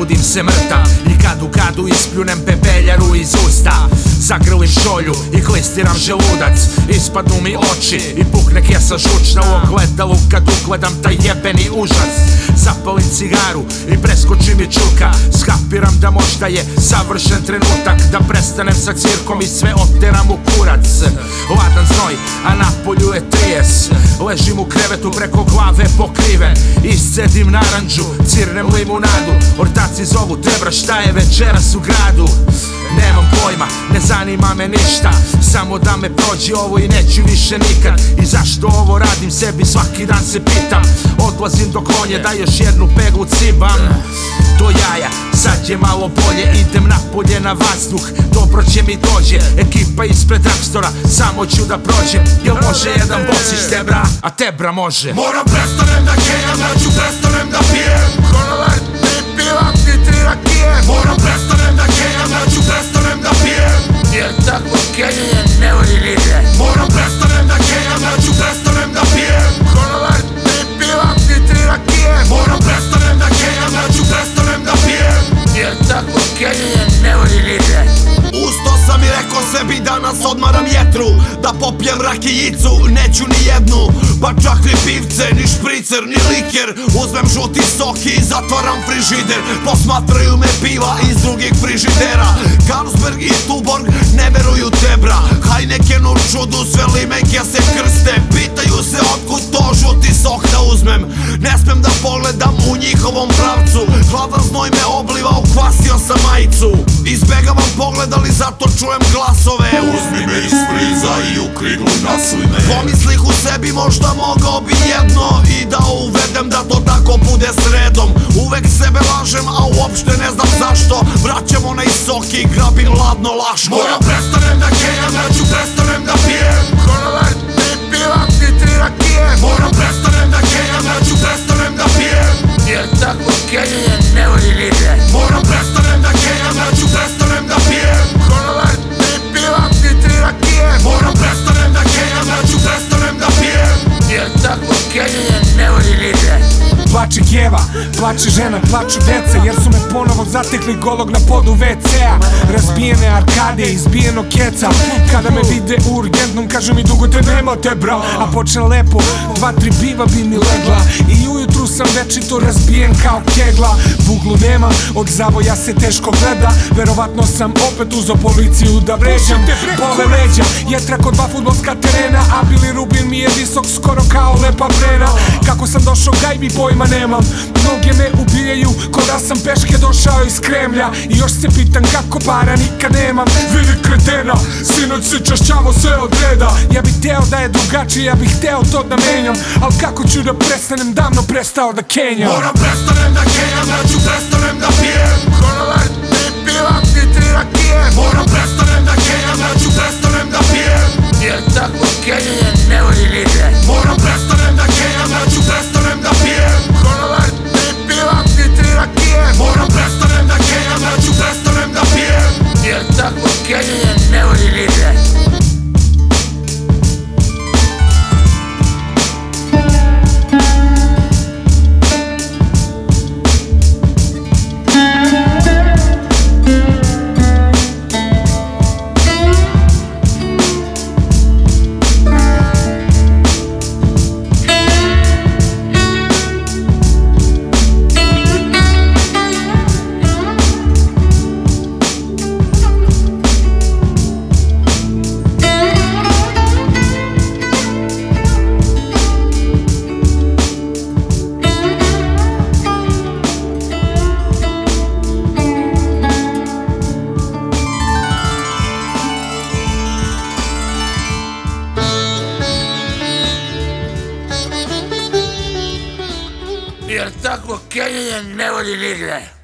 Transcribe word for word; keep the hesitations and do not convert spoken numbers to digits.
probudim se mrtav i kad u kadu ispljunem pepeljaru iz usta. Zagrlim šolju i klistiram želudac, ispadnu mi oči i pukne kesa žučna u ogledalu kad ugledam taj jebeni užas. Zapalim cigaru i preskoči mi čuka, skapiram da možda je savršen trenutak da prestanem sa cirkom i sve oteram u kurac. Ladan znoj, a napolju je trijes, ležim u krevetu preko glave pokriven, iscedim naranđu, cirnem limunadu, ortaci zovu Debra šta je večeras u gradu. Nemam pojma, ne zanima me ništa, samo da me prođe ovo i neću više nikad. I zašto ovo radim sebi svaki dan se pitam. Odlazim do konje da još jednu peglu cibam. Do jaja, sad je malo bolje, idem napolje na vazduh, dobro će mi dođe. Ekipa ispred Dragstora, samo ću da prođem. Jel može jedan bocić Debra, a Debra može. Moram prestanem da kenjam, da ću prestanem da pijem. Konovar, ti pivam, ti tri rakije. Moram prestanem da kenjam, da ću prestanem da pijem. Jer tako kenjanje ne vodi nigde. Moram prestanem da kenjam, da ću prestanem da pijem. Konovar, ti pivam, ti tri rakije. Moram prestanem da kenjam, da ću prestanem da pijem. Jer tako kenjanje ne vodi nigde. Usto sam i rekao sebi danas odmaram jetru, da popijem rakijicu, neću ni jednu, pa čak ni pivce, ni špricer, ni liker. Uzmem žuti sok i zatvaram frižider, posmatraju me piva iz drugih frižidera. Carlsberg i Tuborg ne veruju Debra, Heinekenu čudu sve limenke se krste. Pitaju se otkud to žuti sok da uzmem, ne smem da pogledam u njihovom pravcu. Hladan znoj me obliva, ukvasio sam majicu, izbegavam pogled ali zato čujem glasove. Uzmi me iz friza i u kriglu nasuj me. Pomislih u sebi možda mogao bi jedno i da uvedem da to tako bude sredom. Uvek sebe lažem, a uopšte ne znam zašto. Vraćam onaj sok i grabim ladno laško. Moram prestanem da kenjam, da ću prestanem da pijem. Konovar, ti pivam, ti tri rakije. Moram prestanem da kenjam, da ću prestanem da pijem. Jer tako kenjanje ne vodi nigde. Moram prestanem da kenjam, da ću prestanem da pijem. Konovar, ti pivam, ti tri rakije. Moram prestanem da kenjam, da ću prestanem da pijem. Jer tako kenjanje ne vodi nigde. Plače Keva, plače žena, plaču deca, jer su me ponovo zatekli golog na podu ve ce-a. Razbijene arkade, izbijeno keca, kada me vide u urgentnom kažu mi dugo te nema Debra. A počne lepo, dva, tri piva bi mi legla i ujutru sam večito razbijen kao kegla. Buglu nemam, od zavoja se teško gleda, verovatno sam opet uzo policiju da vređam. Bole leđa, jetra kod dva fudbalska terena, a Billy Rubin mi je visok skoro kao lepa brena. Kako sam došao gajbi pojma nemam, mnoge me ubijaju ko da sam peške došao iz Kremlja. I još se pitam kako para nikad nemam. Vidi kretena, sinoć si čašćavo sve od reda. Ja bih teo da je drugačije, ja bih teo to da menjam, al kako ću da prestanem, davno prestao da kenjam. Moram prestanem da kenjam, da ću prestanem da pijem. Konovar, ti pivam, ti tri rakije. Moram prestanem da kenjam, da ću prestanem da pijem. Jer tako kenjanje ne vodi nigde. Moram prestanem da kenjam, da ću prestanem da pijem. Konovar, ti pivam, ti tri rakije. Moram prestanem da kenjam, da ću prestanem da pijem. Jer tako kenjanje ne vodi nigde. Jer tako kenjanje ne vodi nigde.